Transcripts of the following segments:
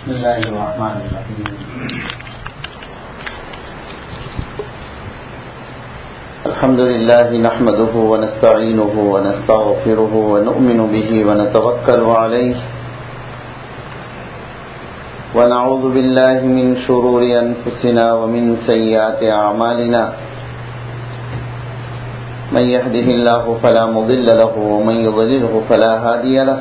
بسم الله الرحمن الرحيم. الحمد لله نحمده ونستعينه ونستغفره ونؤمن به ونتوكل عليه ونعوذ بالله من شرور أنفسنا ومن سيئات أعمالنا من يهده الله فلا مضل له ومن يضلله فلا هادي له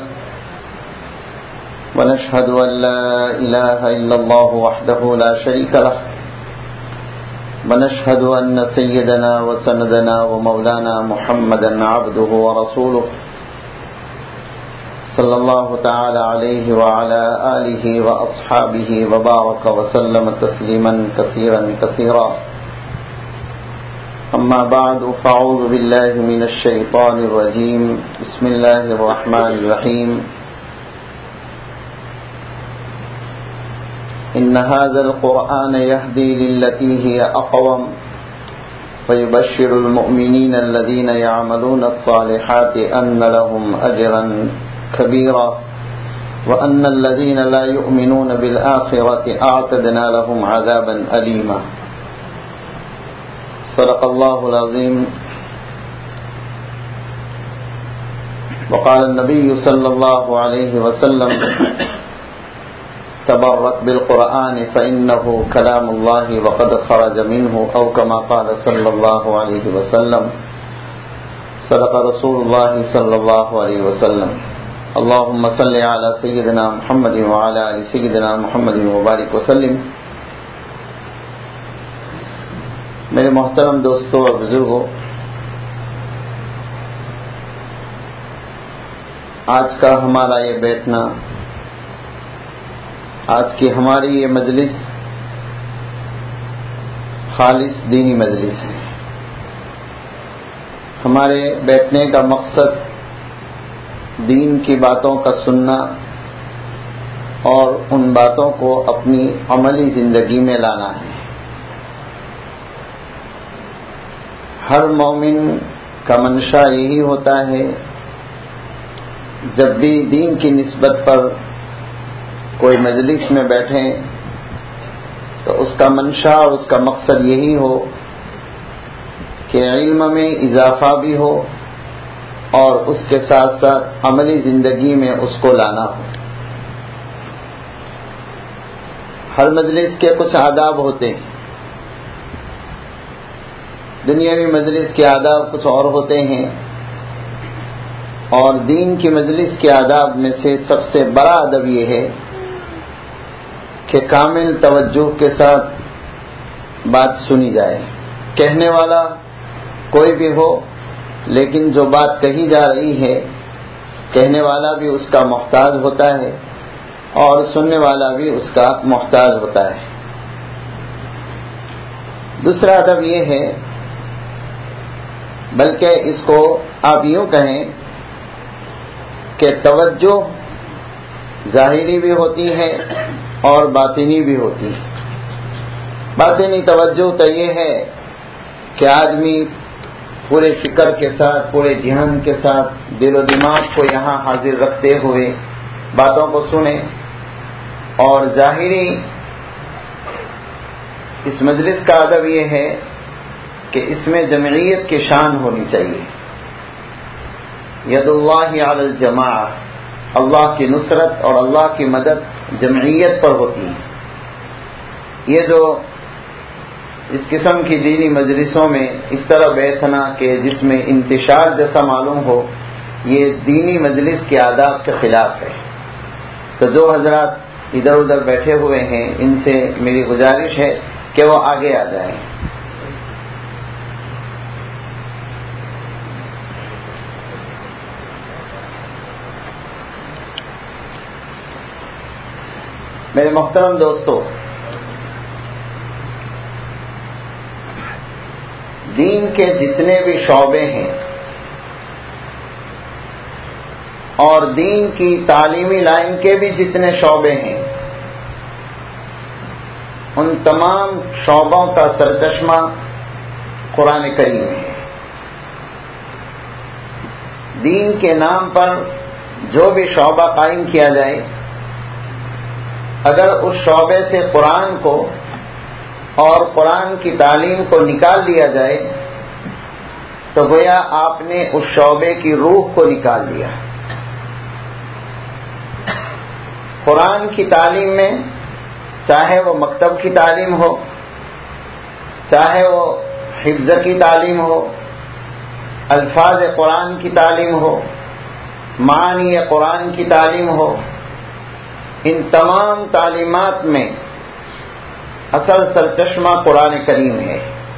ونشهد أن لا إله إلا الله وحده لا شريك له ونشهد أن سيدنا وسندنا ومولانا محمدا عبده ورسوله صلى الله تعالى عليه وعلى آله وأصحابه وبارك وسلم تسليما كثيرا كثيرا. أما بعد فأعوذ بالله من الشيطان الرجيم. بسم الله الرحمن الرحيم. إن هذا القرآن يهدي للتي هي أقوم ويبشر المؤمنين الذين يعملون الصالحات أن لهم أجرا كبيرا وأن الذين لا يؤمنون بالآخرة أعتدنا لهم عذابا أليما. صدق الله العظيم. وقال النبي صلى الله عليه وسلم تبرك بالقرآن فإنه كلام الله وقد خرج منه أو كما قال صلى الله عليه وسلم. صدق رسول الله صلى الله عليه وسلم. اللهم صل على سيدنا محمد وعلى آل سيدنا محمد وبارك وسلم. میرے محترم دوستوں اور بزرگوں، آج کا ہمارا یہ بیٹھنا، آج کی ہماری یہ مجلس خالص دینی مجلس ہے. ہمارے بیٹھنے کا مقصد دین کی باتوں کا سننا اور ان باتوں کو اپنی عملی زندگی میں لانا ہے. ہر مومن کا منشا یہی ہوتا ہے، جب بھی دین کی نسبت پر کوئی مجلس میں بیٹھیں تو اس کا منشا اور اس کا مقصد یہی ہو کہ علم میں اضافہ بھی ہو اور اس کے ساتھ ساتھ عملی زندگی میں اس کو لانا ہو. ہر مجلس کے کچھ آداب ہوتے ہیں. دنیاوی مجلس کے آداب کچھ اور ہوتے ہیں، اور دین کی مجلس کے آداب میں سے سب سے بڑا ادب یہ ہے کہ کامل توجہ کے ساتھ بات سنی جائے. کہنے والا کوئی بھی ہو، لیکن جو بات کہی جا رہی ہے کہنے والا بھی اس کا محتاج ہوتا ہے اور سننے والا بھی اس کا محتاج ہوتا ہے. دوسرا ادب یہ ہے، بلکہ اس کو آپ یوں کہیں کہ توجہ ظاہری بھی ہوتی ہے اور باطنی بھی ہوتی ہے. باطنی توجہ تو یہ ہے کہ آدمی پورے فکر کے ساتھ، پورے ذہن کے ساتھ، دل و دماغ کو یہاں حاضر رکھتے ہوئے باتوں کو سنے. اور ظاہری اس مجلس کا ادب یہ ہے کہ اس میں جمعیت کی شان ہونی چاہیے. ید اللہ علی الجماعہ، اللہ کی نصرت اور اللہ کی مدد جمعیت پر ہوتی ہے. یہ جو اس قسم کی دینی مجلسوں میں اس طرح بیٹھنا کہ جس میں انتشار جیسا معلوم ہو، یہ دینی مجلس کے آداب کے خلاف ہے. تو جو حضرات ادھر ادھر بیٹھے ہوئے ہیں ان سے میری گزارش ہے کہ وہ آگے آ جائیں. میرے محترم دوستو، دین کے جتنے بھی شعبے ہیں اور دین کی تعلیمی لائن کے بھی جتنے شعبے ہیں، ان تمام شعبوں کا سرچشمہ قرآن کریم ہے. دین کے نام پر جو بھی شعبہ قائم کیا جائے اگر اس شعبے سے قرآن کو اور قرآن کی تعلیم کو نکال دیا جائے تو گویا آپ نے اس شعبے کی روح کو نکال دیا۔ قرآن کی تعلیم میں چاہے وہ مکتب کی تعلیم ہو، چاہے وہ حفظ کی تعلیم ہو، الفاظ قرآن کی تعلیم ہو، معانی قرآن کی تعلیم ہو، ان تمام تعلیمات میں اصل سرچشمہ قرآن کریم ہے۔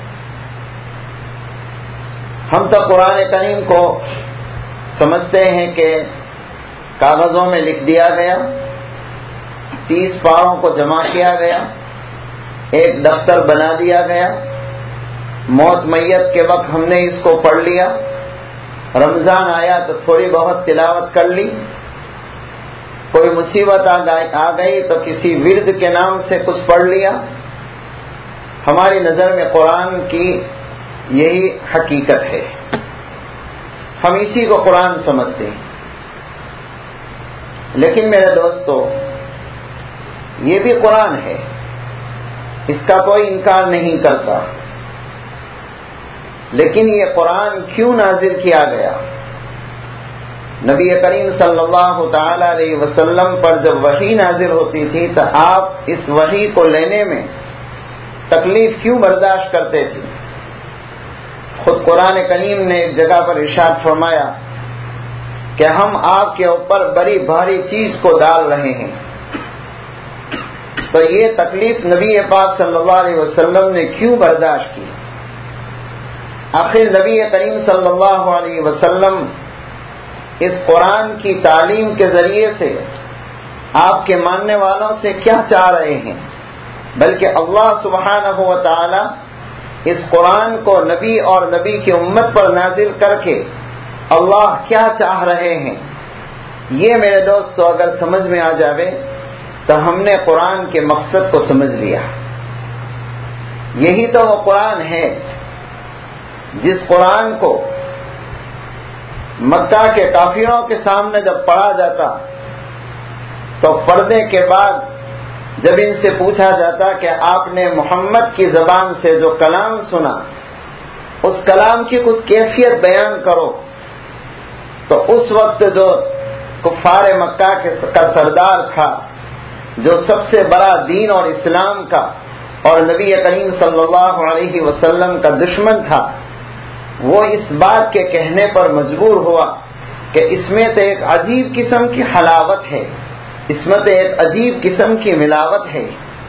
ہم تو قرآن کریم کو سمجھتے ہیں کہ کاغذوں میں لکھ دیا گیا، 30 پاروں کو جمع کیا گیا، ایک دفتر بنا دیا گیا، موت میت کے وقت ہم نے اس کو پڑھ لیا، رمضان آیا تو تھوڑی بہت تلاوت کر لی، کوئی مصیبت آ گئی تو کسی ورد کے نام سے کچھ پڑھ لیا۔ ہماری نظر میں قرآن کی یہی حقیقت ہے، ہم اسی کو قرآن سمجھتے ہیں۔ لیکن میرے دوستو، یہ بھی قرآن ہے، اس کا کوئی انکار نہیں کرتا، لیکن یہ قرآن کیوں نازل کیا گیا؟ نبی کریم صلی اللہ تعالی علیہ وسلم پر جب وحی نازل ہوتی تھی تو آپ اس وحی کو لینے میں تکلیف کیوں برداشت کرتے تھے؟ خود قرآن کریم نے ایک جگہ پر ارشاد فرمایا کہ ہم آپ کے اوپر بڑی بھاری چیز کو ڈال رہے ہیں، تو یہ تکلیف نبی پاک صلی اللہ علیہ وسلم نے کیوں برداشت کی؟ آخر نبی کریم صلی اللہ علیہ وسلم اس قرآن کی تعلیم کے ذریعے سے آپ کے ماننے والوں سے کیا چاہ رہے ہیں؟ بلکہ اللہ سبحانہ و تعالی اس قرآن کو نبی اور نبی کی امت پر نازل کر کے اللہ کیا چاہ رہے ہیں، یہ میرے دوستو اگر سمجھ میں آ جاوے تو ہم نے قرآن کے مقصد کو سمجھ لیا۔ یہی تو وہ قرآن ہے جس قرآن کو مکہ کے کافروں کے سامنے جب پڑھا جاتا تو پردے کے بعد جب ان سے پوچھا جاتا کہ آپ نے محمد کی زبان سے جو کلام سنا اس کلام کی کچھ کیفیت بیان کرو، تو اس وقت جو کفار مکہ کا سردار تھا، جو سب سے بڑا دین اور اسلام کا اور نبی کریم صلی اللہ علیہ وسلم کا دشمن تھا، وہ اس بات کے کہنے پر مجبور ہوا کہ اس میں تو ایک عجیب قسم کی حلاوت ہے، اس میں تو ایک عجیب قسم کی ملاوٹ ہے۔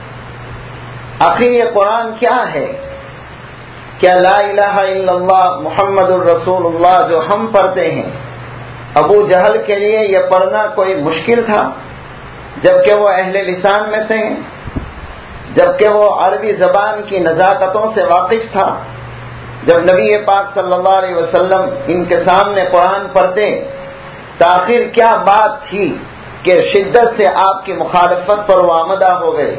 آخر یہ قرآن کیا ہے؟ کیا لا الہ الا اللہ محمد الرسول اللہ جو ہم پڑھتے ہیں، ابو جہل کے لیے یہ پڑھنا کوئی مشکل تھا جبکہ وہ اہل لسان میں سے ہیں، جبکہ وہ عربی زبان کی نزاکتوں سے واقف تھا؟ جب نبی پاک صلی اللہ علیہ وسلم ان کے سامنے قرآن پڑھتے تو آخر کیا بات تھی کہ شدت سے آپ کی مخالفت پر وہ آمدہ ہو گئے؟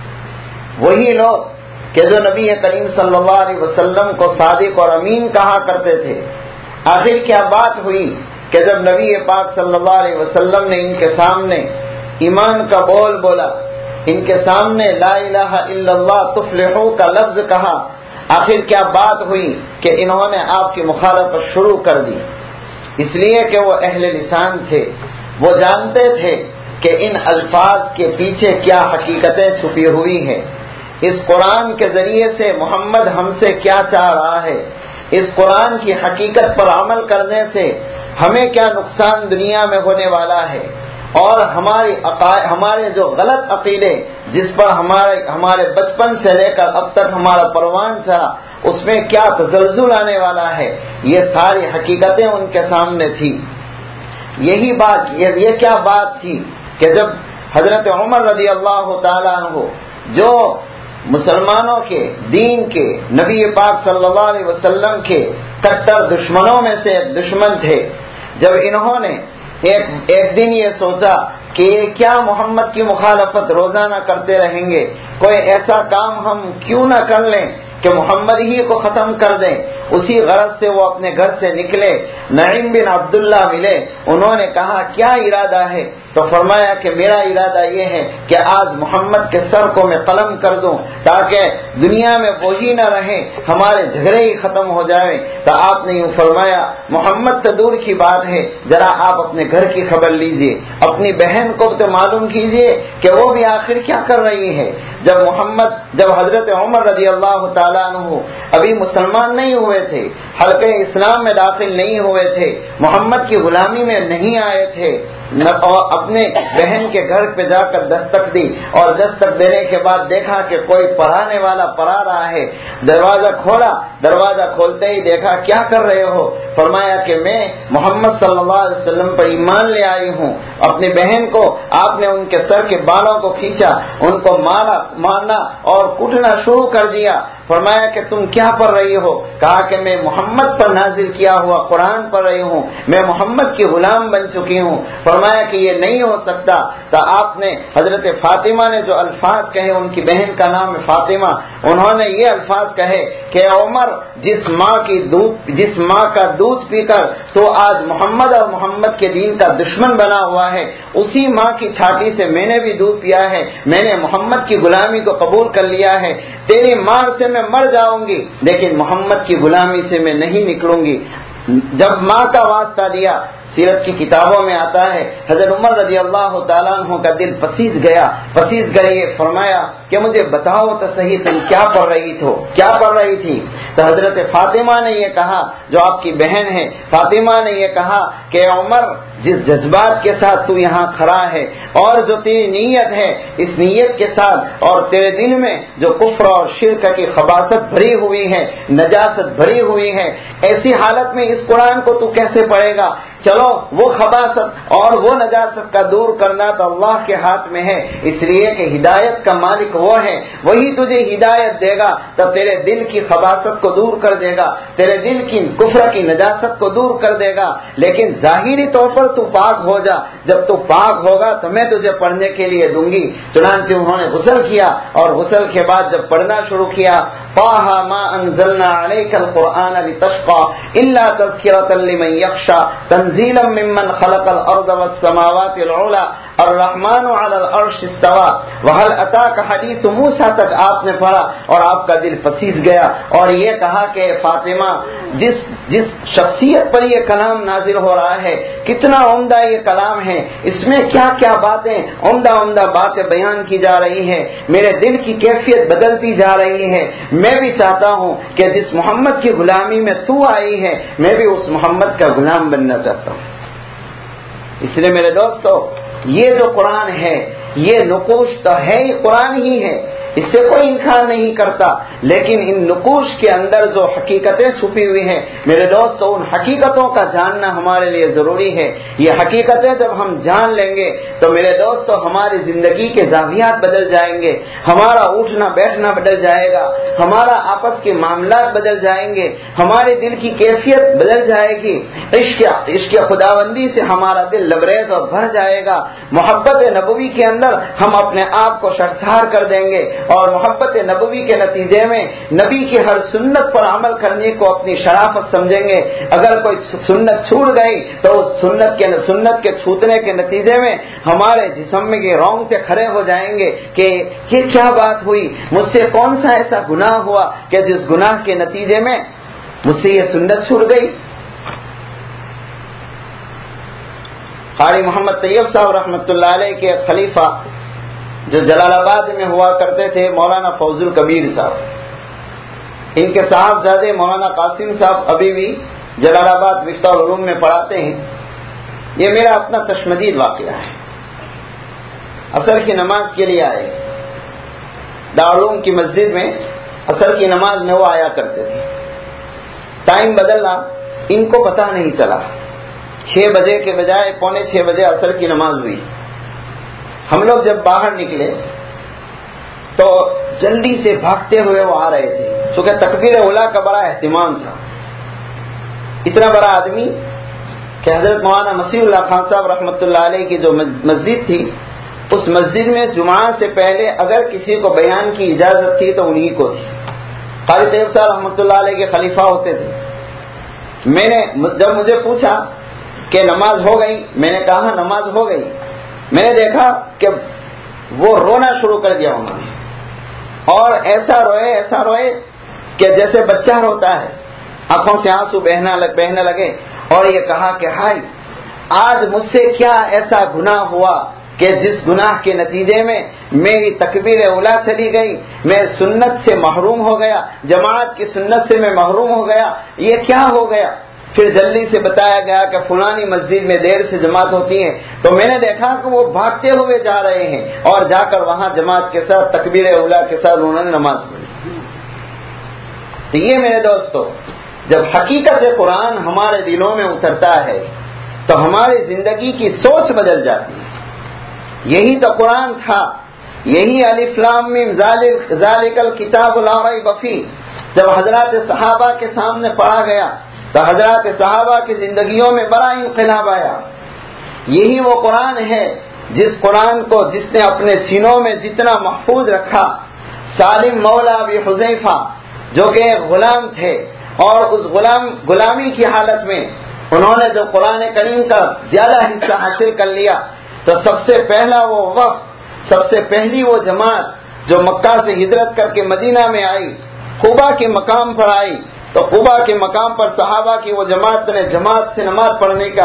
وہی لوگ کہ جو نبی کریم صلی اللہ علیہ وسلم کو صادق اور امین کہا کرتے تھے، آخر کیا بات ہوئی کہ جب نبی پاک صلی اللہ علیہ وسلم نے ان کے سامنے ایمان کا بول بولا، ان کے سامنے لا الہ الا اللہ تفلحو کا لفظ کہا، آخر کیا بات ہوئی کہ انہوں نے آپ کی مخالفت شروع کر دی؟ اس لیے کہ وہ اہل لسان تھے، وہ جانتے تھے کہ ان الفاظ کے پیچھے کیا حقیقتیں چھپی ہوئی ہیں، اس قرآن کے ذریعے سے محمد ہم سے کیا چاہ رہا ہے، اس قرآن کی حقیقت پر عمل کرنے سے ہمیں کیا نقصان دنیا میں ہونے والا ہے، اور ہمارے جو غلط عقیدے جس پر ہمارے بچپن سے لے کر اب تک ہمارا پروان چلا اس میں کیا تزلزل آنے والا ہے، یہ ساری حقیقتیں ان کے سامنے تھی۔ یہی بات یہ کیا بات تھی کہ جب حضرت عمر رضی اللہ تعالیٰ عنہ جو مسلمانوں کے دین کے نبی پاک صلی اللہ علیہ وسلم کے کٹر دشمنوں میں سے دشمن تھے، جب انہوں نے ایک دن یہ سوچا کہ کیا محمد کی مخالفت روزانہ کرتے رہیں گے، کوئی ایسا کام ہم کیوں نہ کر لیں کہ محمد ہی کو ختم کر دیں. اسی غرض سے وہ اپنے گھر سے نکلے. نعیم بن عبداللہ ملے. انہوں نے کہا کیا ارادہ ہے؟ تو فرمایا کہ میرا ارادہ یہ ہے کہ آج محمد کے سر کو میں قلم کر دوں تاکہ دنیا میں وہی نہ رہے, ہمارے جھگڑے ہی ختم ہو جائیں. تو آپ نے یوں فرمایا محمد تو دور کی بات ہے, ذرا آپ اپنے گھر کی خبر لیجئے, اپنی بہن کو تو معلوم کیجئے کہ وہ بھی آخر کیا کر رہی ہے. جب حضرت عمر رضی اللہ تعالیٰ عنہ ابھی مسلمان نہیں ہوئے تھے, حلقہ اسلام میں داخل نہیں ہوئے تھے, محمد کی غلامی میں نہیں آئے تھے, اور اپنے بہن کے گھر پہ جا کر دستک دی, اور دستک دینے کے بعد دیکھا کہ کوئی پڑھانے والا پڑھا رہا ہے. دروازہ کھولا, دروازہ کھولتے ہی دیکھا کیا کر رہے ہو؟ فرمایا کہ میں محمد صلی اللہ علیہ وسلم پر ایمان لے آئی ہوں. اپنی بہن کو آپ نے ان کے سر کے بالوں کو کھینچا, ان کو مارنا اور کوٹنا شروع کر دیا. فرمایا کہ تم کیا پڑھ رہی ہو؟ کہا کہ میں محمد پر نازل کیا ہوا قرآن پڑھ رہی ہوں, میں محمد کی غلام بن چکی ہوں. فرمایا کہ یہ نہیں ہو سکتا. تو آپ نے حضرت فاطمہ نے جو الفاظ کہے, ان کی بہن کا نام ہے فاطمہ, انہوں نے یہ الفاظ کہے کہ عمر جس ماں کا دودھ پی کر تو آج محمد اور محمد کے دین کا دشمن بنا ہوا ہے, اسی ماں کی چھاتی سے میں نے بھی دودھ پیا ہے, میں نے محمد کی غلامی کو قبول کر لیا ہے. تیری مار سے میں مر جاؤں گی لیکن محمد کی غلامی سے میں نہیں نکلوں گی. جب ماں کا واسطہ دیا, سیرت کی کتابوں میں آتا ہے حضرت عمر رضی اللہ تعالیٰ عنہ کا دل پسیج گیا. فرمایا کہ مجھے بتاؤ تو صحیح تم کیا پڑھ رہی تھی؟ تو حضرت فاطمہ نے یہ کہا, جو آپ کی بہن ہے, فاطمہ نے یہ کہا کہ عمر جس جذبات کے ساتھ تو یہاں کھڑا ہے اور جو تیری نیت ہے, اس نیت کے ساتھ اور تیرے دل میں جو کفر اور شرک کی خباثت بھری ہوئی ہے, نجاست بھری ہوئی ہے, ایسی حالت میں اس قرآن کو تو کیسے پڑھے گا؟ چلو وہ خباثت اور وہ نجاست کا دور کرنا تو اللہ کے ہاتھ میں ہے, اس لیے کہ ہدایت کا مالک وہ ہے, وہی تجھے ہدایت دے گا تو تیرے دل کی خباثت کو دور کر دے گا, تیرے دل کی کفر کی نجاست کو دور کر دے گا. لیکن ظاہری طور پر تو پاک ہو جا, جب تو پاک ہوگا تو میں تجھے پڑھنے کے لیے دوں گی. چنانچہ انہوں نے غسل کیا اور غسل کے بعد جب پڑھنا شروع کیا, طٰہَ مَا أَنزَلْنَا عَلَيْكَ الْقُرْآنَ لِتَشْقَىٰ إِلَّا تَذْكِرَةً لِمَن يَخْشَىٰ تنزيلا ممن خلق الارض والسماوات العلى الرحمن على العرش استوى وهل اتاك حديث موسى تک آپ نے پڑھا اور آپ کا دل پسیج گیا, اور یہ کہا کہ فاطمہ جس شخصیت پر یہ کلام نازل ہو رہا ہے کتنا عمدہ یہ کلام ہے, اس میں کیا کیا باتیں عمدہ باتیں بیان کی جا رہی ہے, میرے دل کی کیفیت بدلتی جا رہی ہے. میں بھی چاہتا ہوں کہ جس محمد کی غلامی میں تو آئی ہے میں بھی اس محمد کا غلام بننا چاہتا ہوں. اس لیے میرے دوستو, یہ جو قرآن ہے یہ نقوش تو ہے ہی, قرآن ہی ہے, اس سے کوئی انکار نہیں کرتا, لیکن ان نقوش کے اندر جو حقیقتیں چھپی ہوئی ہیں میرے دوستو, ان حقیقتوں کا جاننا ہمارے لیے ضروری ہے. یہ حقیقتیں جب ہم جان لیں گے تو میرے دوستو ہماری زندگی کے زاویات بدل جائیں گے, ہمارا اٹھنا بیٹھنا بدل جائے گا, ہمارا آپس کے معاملات بدل جائیں گے, ہمارے دل کی کیفیت بدل جائے گی. عشق خداوندی سے ہمارا دل لبریز اور بھر جائے گا. محبت نبوی کے اندر ہم اپنے آپ کو شرسار کر دیں گے, اور محبت نبوی کے نتیجے میں نبی کی ہر سنت پر عمل کرنے کو اپنی شرافت سمجھیں گے. اگر کوئی سنت چھوٹ گئی تو اس سنت کے چھوٹنے کے نتیجے میں ہمارے جسم میں یہ رونگٹے کھڑے ہو جائیں گے کہ یہ کیا بات ہوئی, مجھ سے کون سا ایسا گناہ ہوا کہ جس گناہ کے نتیجے میں مجھ سے یہ سنت چھوٹ گئی. قاری محمد طیب صاحب رحمۃ اللہ علیہ کے خلیفہ جو جلال آباد میں ہوا کرتے تھے, مولانا فوز الکبیر صاحب, ان کے صاحبزادے مولانا قاسم صاحب ابھی بھی جلال آباد مفتاح العلوم میں پڑھاتے ہیں. یہ میرا اپنا تشمدید واقعہ ہے. عصر کی نماز کے لیے آئے, دارالعلوم کی مسجد میں عصر کی نماز میں وہ آیا کرتے تھے. ٹائم بدلا, ان کو پتہ نہیں چلا, 6 بجے کے بجائے 5:45 بجے عصر کی نماز ہوئی. ہم لوگ جب باہر نکلے تو جلدی سے بھاگتے ہوئے وہ آ رہے تھے, چونکہ تکبیر اولیٰ کا بڑا اہتمام تھا. اتنا بڑا آدمی کہ حضرت مولانا مسیح اللہ خان صاحب رحمۃ اللہ علیہ کی جو مسجد تھی, اس مسجد میں جمعہ سے پہلے اگر کسی کو بیان کی اجازت تھی تو انہی کو تھی. قاری طیب صاحب رحمۃ اللہ علیہ کے خلیفہ ہوتے تھے. میں نے جب مجھے پوچھا کہ نماز ہو گئی، میں نے کہا نماز ہو گئی. میں نے دیکھا کہ وہ رونا شروع کر دیا انہوں نے، اور ایسا روئے کہ جیسے بچہ روتا ہے، آنکھوں سے آنسو بہنے لگے، اور یہ کہا کہ ہائے آج مجھ سے کیا ایسا گناہ ہوا کہ جس گناہ کے نتیجے میں میری تکبیر اولیٰ چلی گئی، میں سنت سے محروم ہو گیا، جماعت کی سنت سے میں محروم ہو گیا، یہ کیا ہو گیا؟ پھر جلدی سے بتایا گیا کہ فلانی مسجد میں دیر سے جماعت ہوتی ہے. تو میں نے دیکھا کہ وہ بھاگتے ہوئے جا رہے ہیں، اور جا کر وہاں جماعت کے ساتھ تکبیر اولیٰ کے ساتھ انہوں نے نماز پڑھی. تو یہ میرے دوستو، جب حقیقت قرآن ہمارے دلوں میں اترتا ہے تو ہماری زندگی کی سوچ بدل جاتی ہے. یہی تو قرآن تھا، یہی الف لام میم ذالک الکتاب لا ریب فیہ جب حضرات صحابہ کے سامنے پڑھا گیا تو حضرات صحابہ کی زندگیوں میں بڑا انقلاب آیا. یہی وہ قرآن ہے جس قرآن کو جس نے اپنے سینوں میں جتنا محفوظ رکھا. سالم مولا ابی حذیفہ جو کہ ایک غلام تھے، اور اس غلامی کی حالت میں انہوں نے جو قرآن کریم کا زیادہ حصہ حاصل کر لیا، تو سب سے پہلا وہ وفد، سب سے پہلی وہ جماعت جو مکہ سے ہجرت کر کے مدینہ میں آئی، قباء کے مقام پر آئی، تو قباء کے مقام پر صحابہ کی وہ جماعت نے جماعت سے نماز پڑھنے کا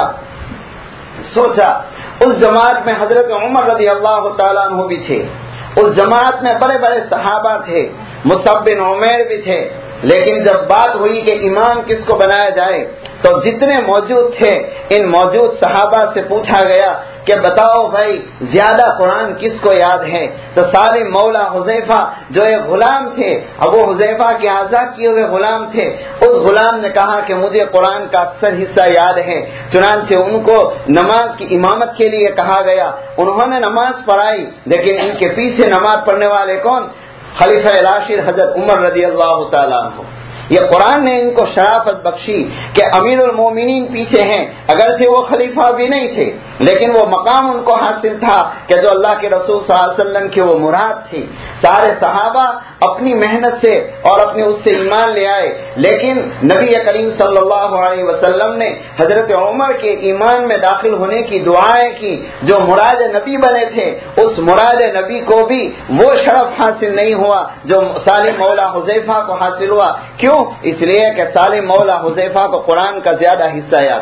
سوچا. اس جماعت میں حضرت عمر رضی اللہ تعالیٰ عنہ بھی تھے، اس جماعت میں بڑے بڑے صحابہ تھے، مصعب بن عمیر بھی تھے. لیکن جب بات ہوئی کہ امام کس کو بنایا جائے تو جتنے موجود تھے ان موجود صحابہ سے پوچھا گیا کہ بتاؤ بھائی زیادہ قرآن کس کو یاد ہے؟ تو سالم مولا حذیفہ جو ایک غلام تھے، ابو حذیفہ کے آزاد کیے ہوئے غلام تھے، اس غلام نے کہا کہ مجھے قرآن کا اکثر حصہ یاد ہے. چنانچہ ان کو نماز کی امامت کے لیے کہا گیا. انہوں نے نماز پڑھائی، لیکن ان کے پیچھے نماز پڑھنے والے کون؟ خلیفہ راشد حضرت عمر رضی اللہ تعالیٰ عنہ. یہ قرآن نے ان کو شرافت بخشی کہ امیر المومنین پیچھے ہیں، اگرچہ وہ خلیفہ بھی نہیں تھے، لیکن وہ مقام ان کو حاصل تھا کہ جو اللہ کے رسول صلی اللہ علیہ وسلم کی وہ مراد تھی. سارے صحابہ اپنی محنت سے اور اپنے اس سے ایمان لے آئے، لیکن نبی کریم صلی اللہ علیہ وسلم نے حضرت عمر کے ایمان میں داخل ہونے کی دعائیں کی. جو مراد نبی بنے تھے اس مراد نبی کو بھی وہ شرف حاصل نہیں ہوا جو سالم مولا حذیفہ کو حاصل ہوا. کیوں؟ اس لیے کہ سالم مولا حذیفہ کو قرآن کا زیادہ حصہ یاد.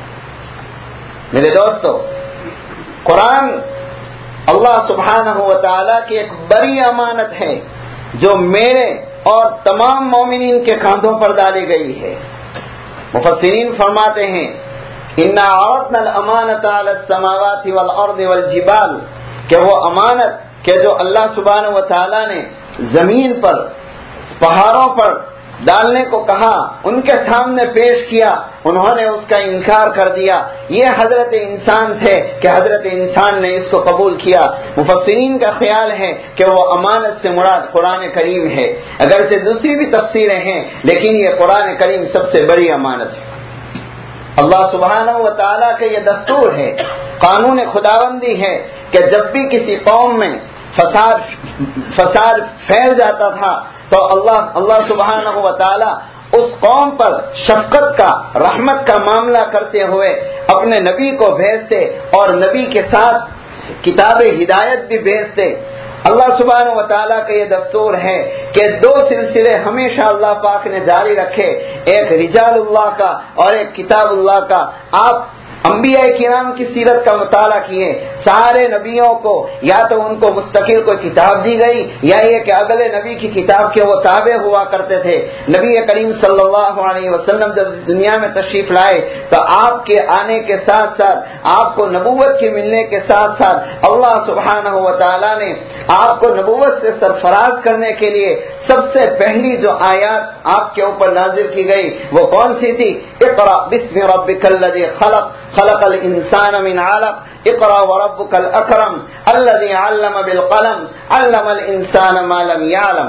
میرے دوستو، قرآن اللہ سبحانہ و تعالیٰ کی ایک بڑی امانت ہے جو میرے اور تمام مومنین کے کاندھوں پر ڈالی گئی ہے. مفسرین فرماتے ہیں اِنَّا عَرَضْنَا الْأَمَانَةَ عَلَى السَّمَاوَاتِ وَالْأَرْضِ وَالْجِبَالِ کہ وہ امانت کہ جو اللہ سبحانہ و تعالیٰ نے زمین پر، پہاڑوں پر ڈالنے کو کہا، ان کے سامنے پیش کیا، انہوں نے اس کا انکار کر دیا. یہ حضرت انسان تھے کہ حضرت انسان نے اس کو قبول کیا. مفسرین کا خیال ہے کہ وہ امانت سے مراد قرآن کریم ہے، اگرچہ دوسری بھی تفسیریں ہیں، لیکن یہ قرآن کریم سب سے بڑی امانت ہے. اللہ سبحانہ و تعالیٰ کا یہ دستور ہے، قانون خداوندی ہے کہ جب بھی کسی قوم میں فساد پھیل جاتا تھا تو اللہ سبحانہ و تعالی اس قوم پر شفقت کا، رحمت کا معاملہ کرتے ہوئے اپنے نبی کو بھیجتے اور نبی کے ساتھ کتاب ہدایت بھی بھیجتے. اللہ سبحانہ و تعالیٰ کا یہ دستور ہے کہ دو سلسلے ہمیشہ اللہ پاک نے جاری رکھے، ایک رجال اللہ کا اور ایک کتاب اللہ کا. آپ انبیاء کرام کی سیرت کا مطالعہ کیے، سارے نبیوں کو یا تو ان کو مستقل کوئی کتاب دی گئی یا یہ کہ اگلے نبی کی کتاب کے وہ تابع ہوا کرتے تھے. نبی کریم صلی اللہ علیہ وسلم جب دنیا میں تشریف لائے تو آپ کے آنے کے ساتھ ساتھ، آپ کو نبوت کے ملنے کے ساتھ ساتھ اللہ سبحانہ و تعالیٰ نے آپ کو نبوت سے سرفراز کرنے کے لیے سب سے پہلی جو آیات آپ کے اوپر نازل کی گئی وہ کون سی تھی؟ اقرأ بسم ربک الذی خلق خلق الانسان من علق اقرأ وربک الاکرم الذی علم بالقلم علم الانسان ما لم یعلم.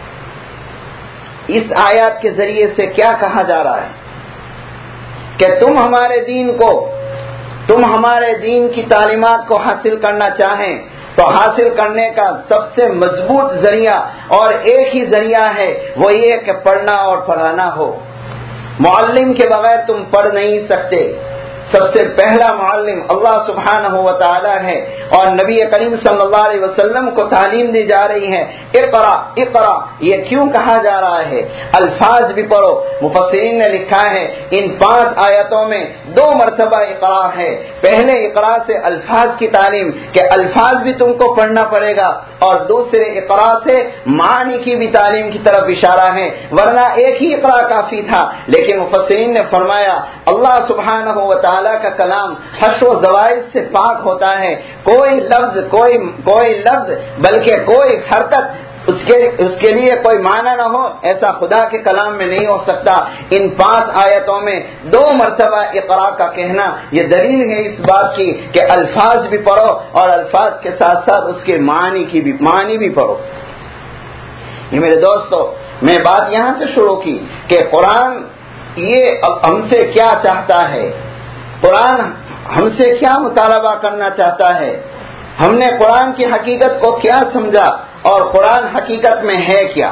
اس آیات کے ذریعے سے کیا کہا جا رہا ہے کہ تم ہمارے دین کی تعلیمات کو حاصل کرنا چاہیں تو حاصل کرنے کا سب سے مضبوط ذریعہ اور ایک ہی ذریعہ ہے، وہ یہ کہ پڑھنا اور پڑھانا ہو۔ معلم کے بغیر تم پڑھ نہیں سکتے۔ سب سے پہلا معلم اللہ سبحانہ و تعالی ہے، اور نبی کریم صلی اللہ علیہ وسلم کو تعلیم دی جا رہی ہے، اقرا اقرا۔ یہ کیوں کہا جا رہا ہے؟ الفاظ بھی پڑھو۔ مفسرین نے لکھا ہے ان 5 آیتوں میں 2 مرتبہ اقرا ہے۔ پہلے اقرا سے الفاظ کی تعلیم کہ الفاظ بھی تم کو پڑھنا پڑے گا، اور دوسرے اقرا سے معنی کی بھی تعلیم کی طرف اشارہ ہے، ورنہ ایک ہی اقرا کافی تھا۔ لیکن مفسرین نے فرمایا اللہ سبحانہ و تعالی کا کلام حشو و زوائد سے پاک ہوتا ہے، کوئی لفظ بلکہ کوئی حرکت اس کے لیے کوئی معنی نہ ہو، ایسا خدا کے کلام میں نہیں ہو سکتا۔ ان 5 آیتوں میں 2 مرتبہ اقرا کا کہنا یہ دلیل ہے اس بات کی کہ الفاظ بھی پڑھو، اور الفاظ کے ساتھ ساتھ اس کے معنی بھی پڑھو۔ یہ میرے دوستو، میں بات یہاں سے شروع کی کہ قرآن یہ ہم سے کیا چاہتا ہے، قرآن ہم سے کیا مطالبہ کرنا چاہتا ہے، ہم نے قرآن کی حقیقت کو کیا سمجھا، اور قرآن حقیقت میں ہے کیا۔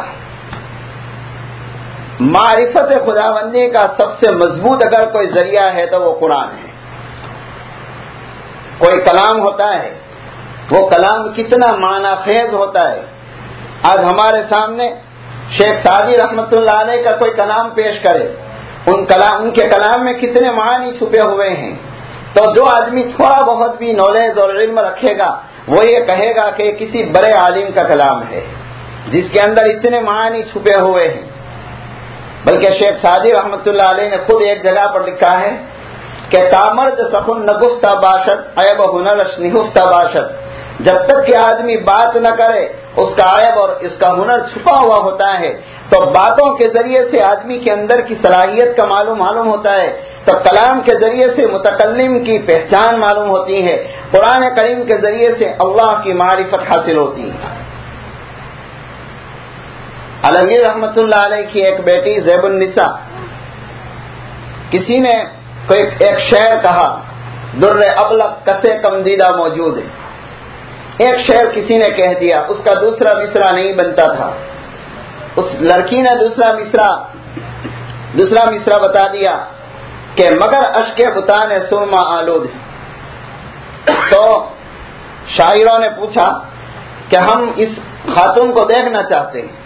معرفت خداوندی کا سب سے مضبوط اگر کوئی ذریعہ ہے تو وہ قرآن ہے۔ کوئی کلام ہوتا ہے، وہ کلام کتنا معنی خیز ہوتا ہے۔ آج ہمارے سامنے شیخ سعدی رحمت اللہ علیہ کا کوئی کلام پیش کرے، ان کے کلام میں کتنے معنی چھپے ہوئے ہیں، تو جو آدمی تھوڑا بہت بھی نالج اور علم رکھے گا وہ یہ کہے گا کہ کسی بڑے عالم کا کلام ہے جس کے اندر اتنے معنی چھپے ہوئے ہیں۔ بلکہ شیخ سعدی رحمت اللہ علیہ نے خود ایک جگہ پر لکھا ہے کہ تامرد سخن نگفتہ باشد عیب ہنرش نہفتہ باشد، جب تک کہ آدمی بات نہ کرے اس کا عیب اور اس کا ہنر چھپا ہوا ہوتا ہے۔ تو باتوں کے ذریعے سے آدمی کے اندر کی صلاحیت کا معلوم ہوتا ہے، تو کلام کے ذریعے سے متکلم کی پہچان معلوم ہوتی ہے، قرآن کریم کے ذریعے سے اللہ کی معرفت حاصل ہوتی ہے۔ عالمگیر رحمت اللہ علیہ کی ایک بیٹی زیب النساء، کسی نے کوئی ایک شعر کہا، در ابلغ کسے کم دیدہ موجود ہے، ایک شعر کسی نے کہہ دیا، اس کا دوسرا مصرع نہیں بنتا تھا، اس لڑکی نے دوسرا مصرع بتا دیا کہ مگر اشک بتان سرما آلود ہے۔ تو شاعروں نے پوچھا کہ ہم اس خاتون کو دیکھنا چاہتے ہیں،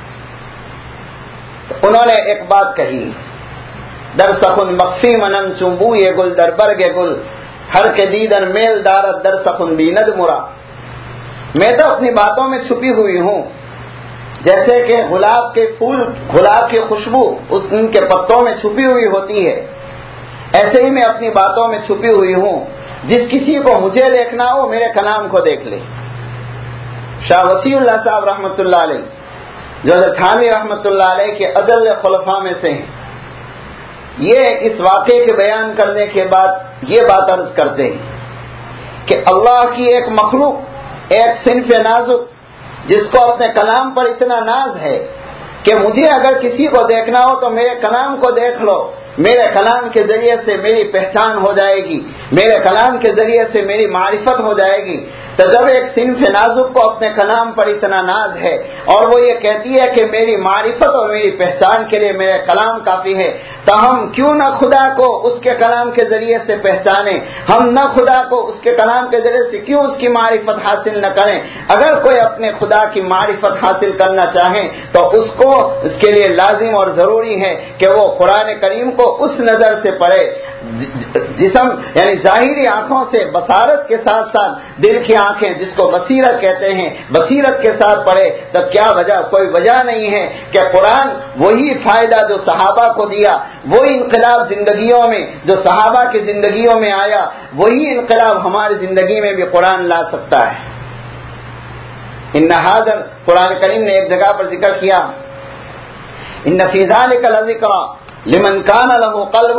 تو انہوں نے ایک بات کہی، در سخن مخفی منم چنبو یہ گل در برگ گل ہر کے دیدن میل دارت در سخن بیند مرا۔ میں تو اپنی باتوں میں چھپی ہوئی ہوں، جیسے کہ گلاب کے پھول، گلاب کی خوشبو ان کے پتوں میں چھپی ہوئی ہوتی ہے، ایسے ہی میں اپنی باتوں میں چھپی ہوئی ہوں، جس کسی کو مجھے دیکھنا ہو میرے کلام کو دیکھ لے۔ شاہ وسیع اللہ صاحب رحمت اللہ علیہ جو تھانوی رحمت اللہ علیہ کے اجل خلفاء میں سے ہیں، یہ اس واقعے کے بیان کرنے کے بعد یہ بات عرض کرتے ہیں کہ اللہ کی ایک مخلوق، ایک صنف نازک جس کو اپنے کلام پر اتنا ناز ہے کہ مجھے اگر کسی کو دیکھنا ہو تو میرے کلام کو دیکھ لو، میرے کلام کے ذریعے سے میری پہچان ہو جائے گی، میرے کلام کے ذریعے سے میری معرفت ہو جائے گی۔ تو جب ایک صنف نازک کو اپنے کلام پر اتنا ناز ہے اور وہ یہ کہتی ہے کہ میری معرفت اور میری پہچان کے لیے میرے کلام کافی ہے، تو ہم کیوں نہ خدا کو اس کے کلام کے ذریعے سے پہچانیں، ہم نہ خدا کو اس کے کلام کے ذریعے سے کیوں اس کی معرفت حاصل نہ کریں۔ اگر کوئی اپنے خدا کی معرفت حاصل کرنا چاہے تو اس کے لیے لازم اور ضروری ہے کہ وہ قرآن کریم کو اس نظر سے پڑھے، جسم یعنی ظاہری آنکھوں سے، بصارت کے ساتھ ساتھ دل کی آنکھیں جس کو بصیرت کہتے ہیں، بصیرت کے ساتھ پڑھے۔ تو کیا وجہ؟ کوئی وجہ نہیں ہے کہ قرآن وہی فائدہ جو صحابہ کو دیا، وہی انقلاب زندگیوں میں جو صحابہ کی زندگیوں میں آیا، وہی انقلاب ہماری زندگی میں بھی قرآن لا سکتا ہے۔ ان ھذا قرآن کریم نے ایک جگہ پر ذکر کیا، ان فی ذلک لذکر لمن کان له قلب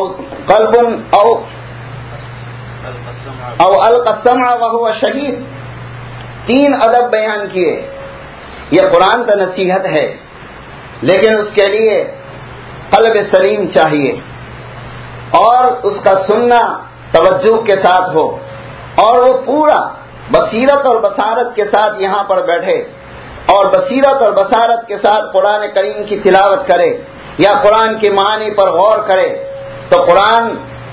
او القى السمع وهو شہید۔ 3 ادب بیان کیے۔ یہ قرآن کا نصیحت ہے، لیکن اس کے لیے قلب سلیم چاہیے، اور اس کا سننا توجہ کے ساتھ ہو، اور وہ پورا بصیرت اور بصارت کے ساتھ یہاں پر بیٹھے اور بصیرت اور بصارت کے ساتھ قرآن کریم کی تلاوت کرے یا قرآن کے معنی پر غور کرے تو قرآن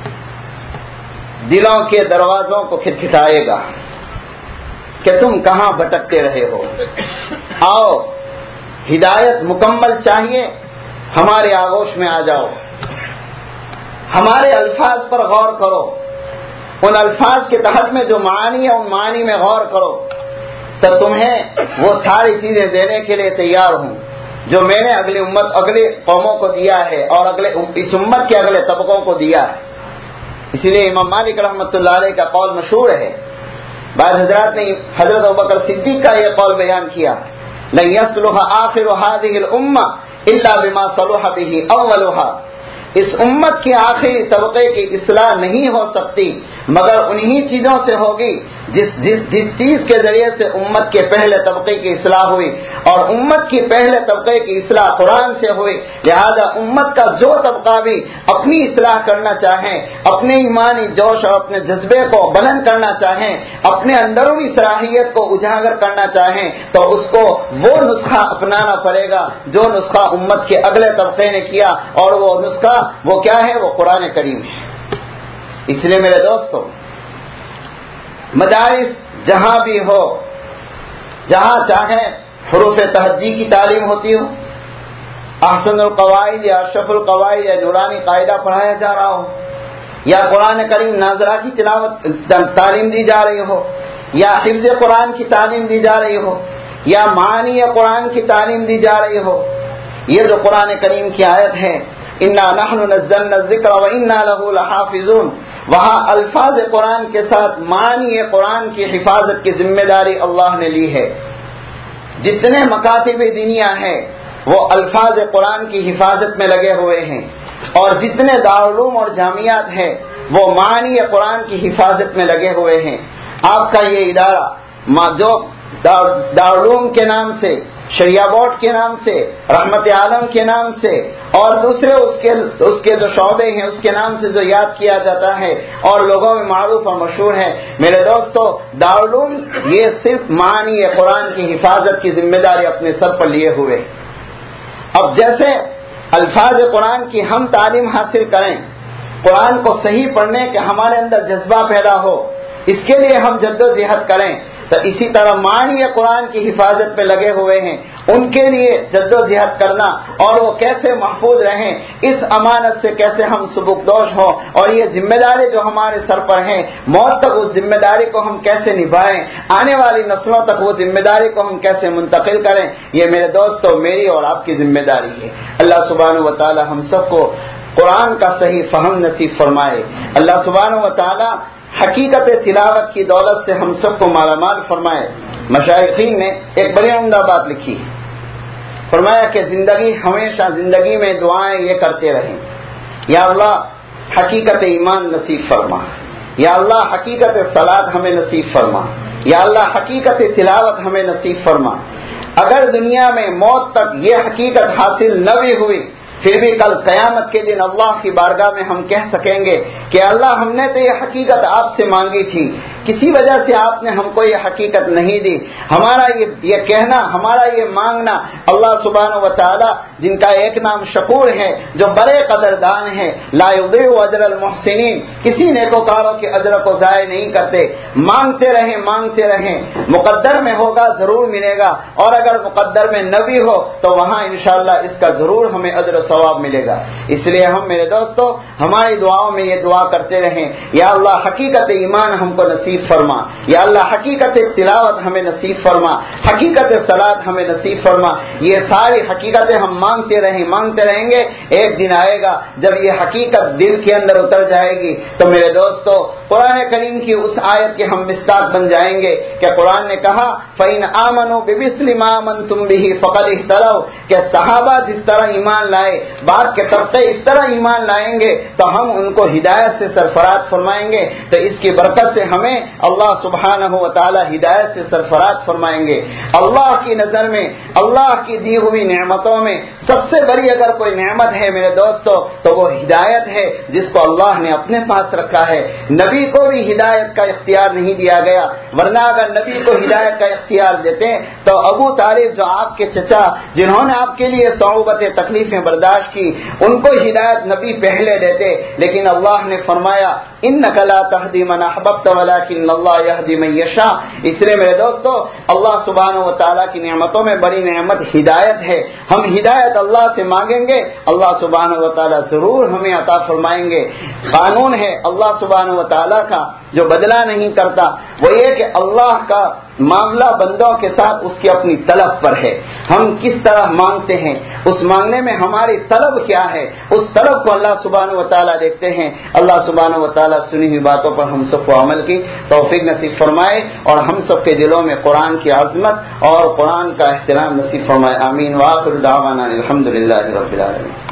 دلوں کے دروازوں کو کھٹکھٹائے گا کہ تم کہاں بھٹکتے رہے ہو، آؤ ہدایت مکمل چاہیے، ہمارے آغوش میں آ جاؤ، ہمارے الفاظ پر غور کرو، ان الفاظ کے تحت میں جو معانی ہے ان معانی میں غور کرو، تو تمہیں وہ ساری چیزیں دینے کے لیے تیار ہوں جو میں نے اگلے قوموں کو دیا ہے اور اس امت کے اگلے طبقوں کو دیا ہے۔ اسی لیے امام مالک رحمۃ اللہ علیہ کا قول مشہور ہے، بعض حضرات نے حضرت ابوبکر صدیق کا یہ قول بیان کیا، لن يصلح آخر هذه الامہ الا بما صلح به اولها، اس امت کے آخری طبقے کی اصلاح نہیں ہو سکتی مگر انہی چیزوں سے ہوگی جس چیز کے ذریعے سے امت کے پہلے طبقے کی اصلاح ہوئی، اور امت کی پہلے طبقے کی اصلاح قرآن سے ہوئی، لہذا امت کا جو طبقہ بھی اپنی اصلاح کرنا چاہیں، اپنے ایمانی جوش اور اپنے جذبے کو بلند کرنا چاہیں، اپنے اندرونی صلاحیت کو اجاگر کرنا چاہیں تو اس کو وہ نسخہ اپنانا پڑے گا جو نسخہ امت کے اگلے طبقے نے کیا، اور وہ نسخہ وہ کیا ہے؟ وہ قرآن کریم ہے۔ اس لیے میرے دوستو، مدارس جہاں بھی ہو، جہاں چاہے حروف تہجی کی تعلیم ہوتی ہو، احسن القواعد یا اشرف القواعد یا نورانی قاعدہ پڑھایا جا رہا ہو، یا قرآن کریم ناظرہ کی تلاوت تعلیم دی جا رہی ہو، یا حفظ قرآن کی تعلیم دی جا رہی ہو، یا معانی قرآن کی تعلیم دی جا رہی ہو، یہ جو قرآن کریم کی آیت ہے انا نحن نزلنا الذکر وانا له لحافظون، وہاں الفاظ قرآن کے ساتھ معنی قرآن کی حفاظت کی ذمہ داری اللہ نے لی ہے۔ جتنے مکاتب دنیا ہیں وہ الفاظ قرآن کی حفاظت میں لگے ہوئے ہیں، اور جتنے دارالعلوم اور جامعات ہیں وہ معنی قرآن کی حفاظت میں لگے ہوئے ہیں۔ آپ کا یہ ادارہ جو دارالعلوم کے نام سے، شریعہ بورڈ کے نام سے، رحمت عالم کے نام سے، اور دوسرے اس کے جو شعبے ہیں اس کے نام سے جو یاد کیا جاتا ہے اور لوگوں میں معروف اور مشہور ہے، میرے دوستو دارالعلوم یہ صرف معنی قرآن کی حفاظت کی ذمہ داری اپنے سر پر لیے ہوئے۔ اب جیسے الفاظ قرآن کی ہم تعلیم حاصل کریں، قرآن کو صحیح پڑھنے کے ہمارے اندر جذبہ پیدا ہو، اس کے لیے ہم جدوجہد کریں، تو اسی طرح معنی قرآن کی حفاظت پہ لگے ہوئے ہیں، ان کے لیے جدوجہد کرنا اور وہ کیسے محفوظ رہیں، اس امانت سے کیسے ہم سبکدوش ہوں، اور یہ ذمہ داری جو ہمارے سر پر ہیں موت تک اس ذمہ داری کو ہم کیسے نبھائیں، آنے والی نسلوں تک وہ ذمہ داری کو ہم کیسے منتقل کریں، یہ میرے دوستو میری اور آپ کی ذمہ داری ہے۔ اللہ سبحانہ و تعالی ہم سب کو قرآن کا صحیح فہم نصیب فرمائے۔ اللہ سبحانہ و تعالی حقیقت تلاوت کی دولت سے ہم سب کو مالا مال فرمائے۔ مشائخین نے ایک بڑی عمدہ بات لکھی، فرمایا کہ ہمیشہ زندگی میں دعائیں یہ کرتے رہیں، یا اللہ حقیقت ایمان نصیب فرما، یا اللہ حقیقت صلاۃ ہمیں نصیب فرما، یا اللہ حقیقت تلاوت ہمیں نصیب فرما۔ اگر دنیا میں موت تک یہ حقیقت حاصل نہ بھی ہوئی پھر بھی کل قیامت کے دن اللہ کی بارگاہ میں ہم کہہ سکیں گے کہ اللہ ہم نے تو یہ حقیقت آپ سے مانگی تھی، کسی وجہ سے آپ نے ہم کو یہ حقیقت نہیں دی۔ ہمارا یہ کہنا، ہمارا یہ مانگنا اللہ سبحانہ و تعالی جن کا ایک نام شکور ہے، جو بڑے قدردان ہیں، لا یضيع اجر المحسنین، کسی نیکوکاروں کے اجر کو ضائع نہیں کرتے۔ مانگتے رہیں، مقدر میں ہوگا ضرور ملے گا، اور اگر مقدر میں نہ بھی ہو تو وہاں انشاءاللہ اس کا ضرور ہمیں اجر ثواب ملے گا۔ اس لیے ہم میرے دوستو ہماری دعاؤں میں یہ دعا کرتے رہیں، یا اللہ حقیقت ایمان ہم کو نصیب فرما، یا اللہ حقیقت تلاوت ہمیں نصیب فرما، حقیقت صلاۃ ہمیں نصیب فرما۔ یہ ساری حقیقتیں ہم مانگتے رہیں گے، ایک دن آئے گا جب یہ حقیقت دل کے اندر اتر جائے گی تو میرے دوستو قرآن کریم کی اس آیت کے ہم مصداق بن جائیں گے کہ قرآن نے کہا فَإِنْ آمَنُوا بِمِثْلِ مَا آمَنْتُمْ بِهِ فَقَدِ اهْتَدَوْا، کہ صحابہ جس طرح ایمان لائے، بعد کے طبقے اس طرح ایمان لائیں گے تو ہم ان کو ہدایت سے سرفراز فرمائیں گے، تو اس کی برکت سے ہمیں اللہ سبحانہ و تعالی ہدایت سے سرفراز فرمائیں گے۔ اللہ کی نظر میں، اللہ کی دی ہوئی نعمتوں میں سب سے بڑی اگر کوئی نعمت ہے میرے دوستو تو وہ ہدایت ہے جس کو اللہ نے اپنے پاس رکھا ہے. نبی کو بھی ہدایت کا اختیار نہیں دیا گیا، ورنہ اگر نبی کو ہدایت کا اختیار دیتے تو ابو طالب جو آپ کے چچا جنہوں نے آپ کے لیے صعوبت تکلیفیں برداشت کی ان کو ہدایت نبی پہلے دیتے. لیکن اللہ نے فرمایا انک لا تہدی من احببت ولکن اللہ یہدی من یشاء. اس لیے میرے دوستو اللہ سبحانہ و تعالیٰ کی نعمتوں میں بڑی نعمت ہدایت ہے. ہم ہدایت اللہ سے مانگیں گے، اللہ سبحانہ و تعالیٰ ضرور ہمیں عطا فرمائیں گے. قانون ہے اللہ سبحانہ و تعالیٰ کا جو بدلہ نہیں کرتا، وہ یہ کہ اللہ کا معاملہ بندوں کے ساتھ اس کی اپنی طلب پر ہے. ہم کس طرح مانگتے ہیں، اس مانگنے میں ہماری طلب کیا ہے، اس طلب کو اللہ سبحانہ و تعالیٰ دیکھتے ہیں. اللہ سبحانہ و تعالیٰ سنی ہوئی باتوں پر ہم سب کو عمل کی توفیق نصیب فرمائے اور ہم سب کے دلوں میں قرآن کی عظمت اور قرآن کا احترام نصیب فرمائے. آمین. وآخر دعوانا الحمدللہ رب العالمین.